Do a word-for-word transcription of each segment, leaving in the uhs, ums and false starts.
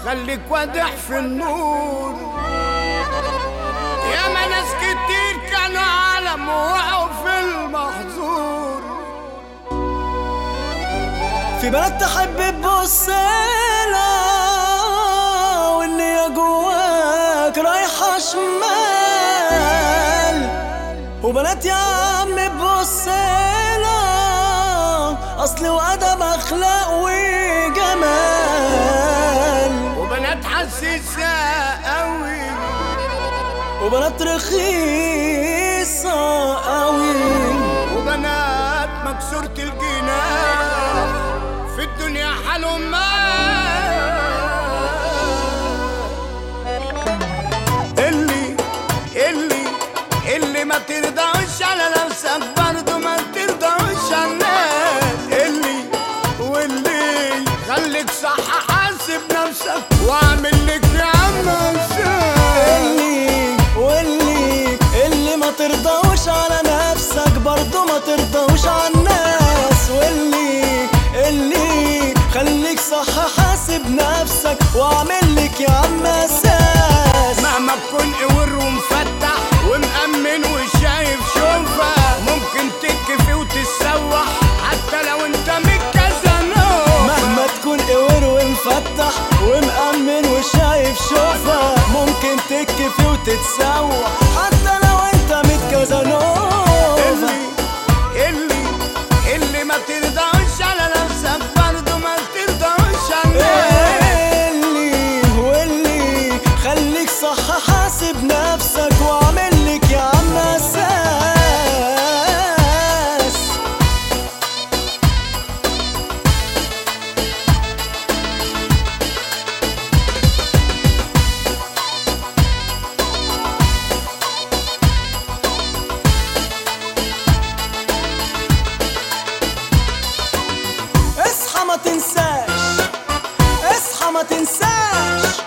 خليك واضح في النور. يا ما ناس كتير كانوا عالم وقعوا في المحظور. في بنات تحب تبصلها والنية جواك رايحة شمال، وبنات يا عم تبصلها أصل وأدب أخلاق وجمال، وبنات حسيسة قوي وبنات رخيصة قوي، وبنات مكسورة الجناح في الدنيا حالهم ما اللي اللي اللي ما ترضاش على نفسك برضه ما ترضاش على الناس. اللي واللي خليك صح حاسب نفسك واعمل لك يا عم اللي واللي اللي ما ترضاوش على نفسك برضه ما ترضاوش على الناس، واللي اللي خليك صح حاسب نفسك واعمل لك يا عم اساس. مهما تكون قور ومفتح ومأمن وشايف شوفك ممكن تكفي وتتسوح حتى لو انت متكزنوف. مهما تكون قور ومفتح ومأمن وشايف شوفك ممكن تكفي وتتسوح حتى لو انت متكزنوف. اللي اللي اللي ما ترضاش على نفسك برضه ما ترضاش على الناس. اللي واللي خليك صح حاسب نفسك واعمل لك يا عم اساس. اصحى ما تنساش، اصحى ما تنساش،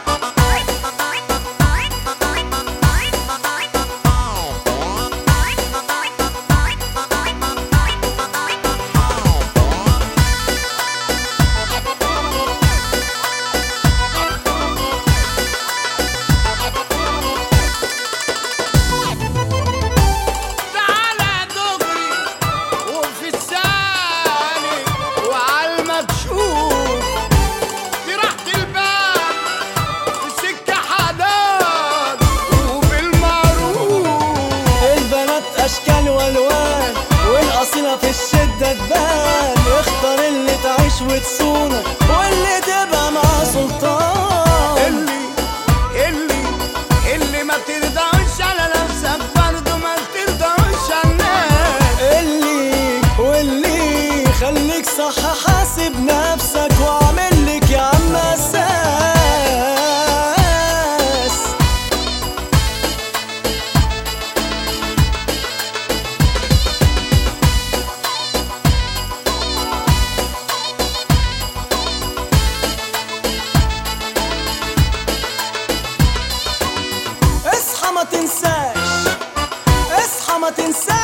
تعالى دغري وفي الثاني وعالما تشوف في راحة البال في سكة حداد وبالمعروف. البنات اشكال والوان والاصيله في الشده تبان، اختار اللي تعيش وتصونك واللي تبقى مع سلطان. اللي اللي اللي ما ترضاش على نفسك برضه ما ترضاش على الناس. اللي واللي خليك صح حاسب نفسك واعمل لك يا عم اساس. اصحى ما تنساش، اصحى ما تنساش.